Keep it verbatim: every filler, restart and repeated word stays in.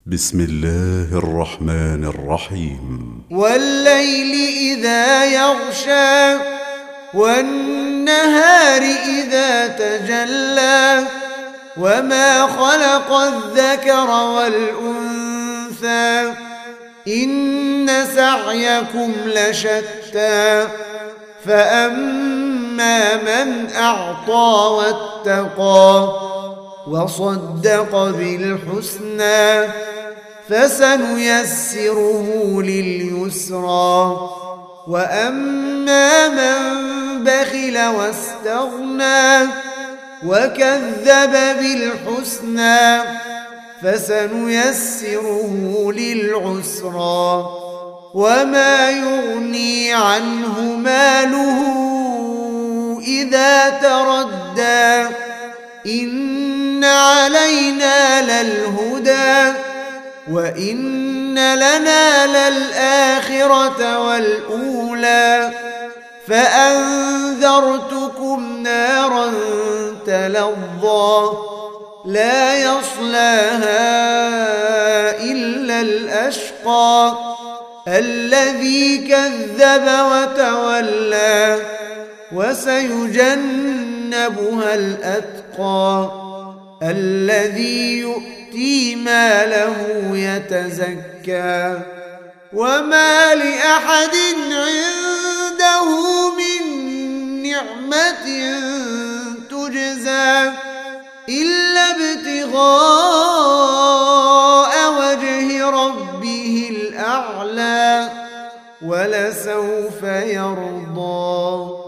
بسم الله الرحمن الرحيم. والليل إذا يغشى والنهار إذا تجلى وما خلق الذكر والأنثى إن سعيكم لشتى فأما من أعطى واتقى وصدق بالحسنى فسنيسره لليسرى وأما من بخل واستغنى وكذب بالحسنى فسنيسره للعسرى وما يغني عنه ماله إذا تردى إن علينا للهدى وإن لنا للآخرة والأولى فأنذرتكم نارا تلظى لا يصلاها إلا الأشقى الذي كذب وتولى وسيجنبها الأتقى الذي يؤتي ماله يتزكى وما لأحد عنده من نعمة تجزى إلا ابتغاء وجه ربه الأعلى ولسوف يرضى.